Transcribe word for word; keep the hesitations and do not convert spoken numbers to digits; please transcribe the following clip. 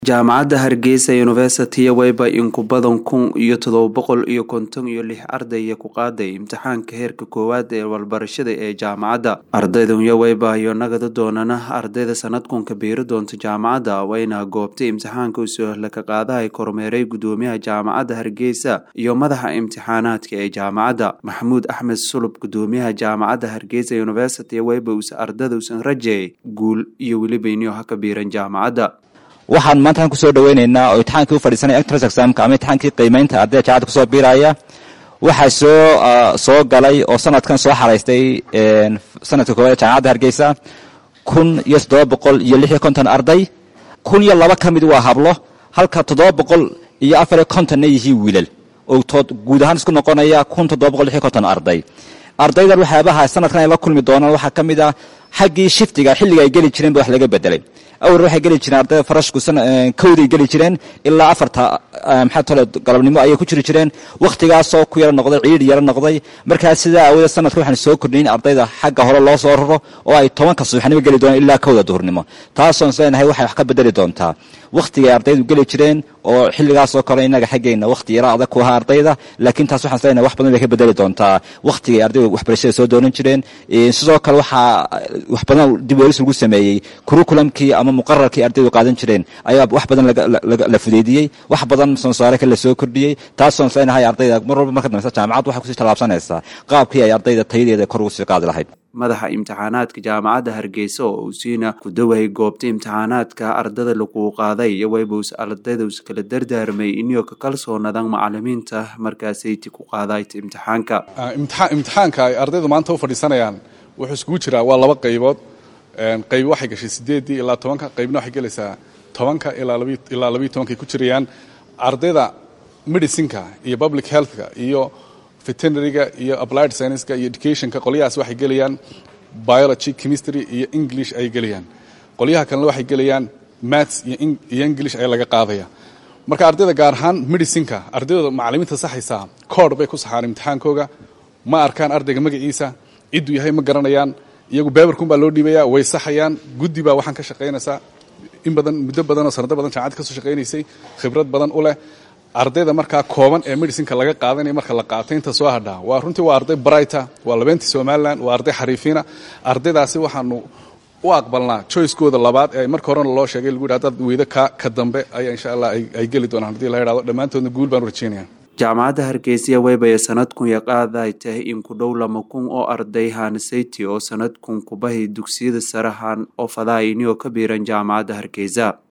jaamacadda Hargeysa University wayba in ku badan kun iyo todoba boqol iyo konton iyo lix arday ku qaaday imtixaanka heerka koowaad ee walbarashada ee jaamacadda. Ardaydan wayba iyo nagada doonana ardayda sanadkan ka biiri doonta jaamacadda wayna goobtay imtixaanka usoo la ka qaaday kormeeray gudoomiyaha jaamacadda Hargeysa iyo madaxa imtixaanaadka ee jaamacadda Maxamuud Axmed Sulub. Gudoomiyaha jaamacadda Hargeysa University wayba us ardayda usan rajay guul iyo waliba inuu ha ka biiran jaamacadda. waxaan maanta ku soo dhaweyneynaa oo imtixaankii u fadhiisanay entrance exam ka ama imtixaankii qiimeynta ardayda jaamacadda ku soo biiraya waxa soo soo galay oo sanadkan soo xareystay een sanadka koowaad jaamacadda Hargeysa kun iyo todoba boqol iyo lix iyo konton arday kun iyo laba kamid waa hablo halka todoba boqol iyo afar iyo konton yihiin wiilal oo tood guud ahaan isku noqonaya kun iyo todoba boqol iyo lix iyo konton arday. ardayda waxyaabaha sanadkan ay la kulmi doonaan waxa kamid ah xaqii shiftiga xilliga ay gali jireen wax laga bedelay. awr waxay gali jireen ardayda farashku san kowday gali jireen ilaa afarta maxaa tolo galabnimo ay ku jiri jireen waqtigaas oo ku yara noqday ciid yara noqday marka sida awada sanadka waxaan soo kordhin ardayda xagga hore loo soo raro oo ay tobanka subaxnimo gali doonaan ilaa kowda duhurnimo taasoo seenahay waxay wax ka bedeli doontaa waqtiga ardaydu gali jireen oo xilligaas oo kale inaga xageena waqti yara adag ku ha ardayda laakiin taas waxaan seenahay wax badan bay ka bedeli doontaa waqtiga ardaydu waxbarashada soo doonan jireen sidoo kale waxa wax badan dib u eegis lagu sameeyay curriculumkii ama muqarrarkii ardaydu qaadan jireen ayaa wax badan la fudeediyay wax badan soo saaray kala soo kordhiyay taasoo seenahay ardayda mar walba marka dambe jaamacad waxa ku sii talaabsanaysa qaabkii ay ardayda tayadeeda kor ugu sii qaadi lahayd. madaxa imtixaanaadka jaamacadda Hargeysa oo siina ku daway goobta imtixaanaadka ardayda lagu qaaday wayba us ardayda us kala dardaarmay inuu ka kalsoonaadaan macallimiinta markaas ay ku qaaday imtixaanka. imtixaanka ay ardaydu maanta u fadhiisanayaan wuxuu isku jiraa waa laba qaybood qayb waxay gashay sideed ilaa toban qaybna waxay galaysaa toban ilaa laba ilaa laba iyo toban ku jirayaan ardayda medicine-ka iyo public health-ka iyo veterinary-ga iyo applied science-ka iyo education-ka qoliyahaas waxay galayaan biology chemistry iyo english ay galayaan qoliyaha kalena waxay galayaan maths iyo iyo english ay laga qaadaya marka ardayda gaar ahaan medicine-ka ardayda macallimiinta saxaysa code bay ku saxaan imtixaankooga ma arkaan ardayga magaciisa ciduu yahay ma garanayaan iyagu beebarkun baa loo dhiibaya way saxayaan guddi baa waxaan ka shaqaynaysaa in badan muddo badan oo sanado badan jaamacad ka soo shaqaynaysay khibrad badan u leh ardayda markaa kooban ee medicine-ka laga qaadanaya marka la qaatay inta soo hadhaa waa runtii waa arday brighter waa labeentii Somaliland waa arday xariifina ardaydaasi waxaanu u aqbalnaa choice-kooda labaad ee marka horena loo sheegay lagu yiraahdo weyda ka ka dambe ayaa insha Allah ay gali doonaan hadii la yiraahdo dhamaantoodna guul baan u rajeynayaa. jaamacadda Hargeysa wayba sanadkan ya qaaday tahay in ku dhow lama kun oo arday Hansayty oo sanadkan ku bahay dugsiyada sarahan oo fadaayeen oo ka biiran jaamacadda Hargeysa.